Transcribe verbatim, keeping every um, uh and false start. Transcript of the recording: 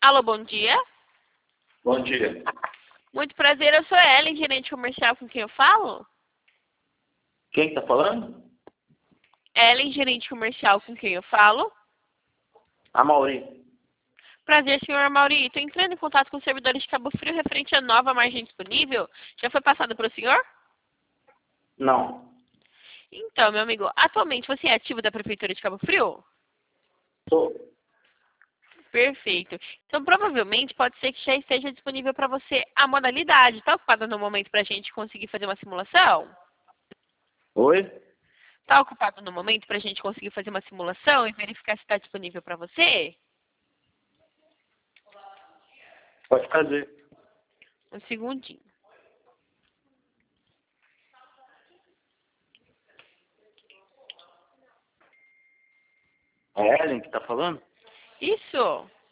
Alô, bom dia. Bom dia. Muito prazer, eu sou a Ellen, gerente comercial com quem eu falo. Quem está falando? Ellen, gerente comercial com quem eu falo. A Mauri. Prazer, senhor Mauri. Estou entrando em contato com os servidores de Cabo Frio referente à nova margem disponível. Já foi passado para o senhor? Não. Então, meu amigo, atualmente você é ativo da Prefeitura de Cabo Frio? Sou. Perfeito. Então, provavelmente, pode ser que já esteja disponível para você a modalidade. Está ocupado no momento para a gente conseguir fazer uma simulação? Oi? Está ocupado no momento para a gente conseguir fazer uma simulação e verificar se está disponível para você? Pode fazer. Um segundinho. É a Ellen que está falando? Isso.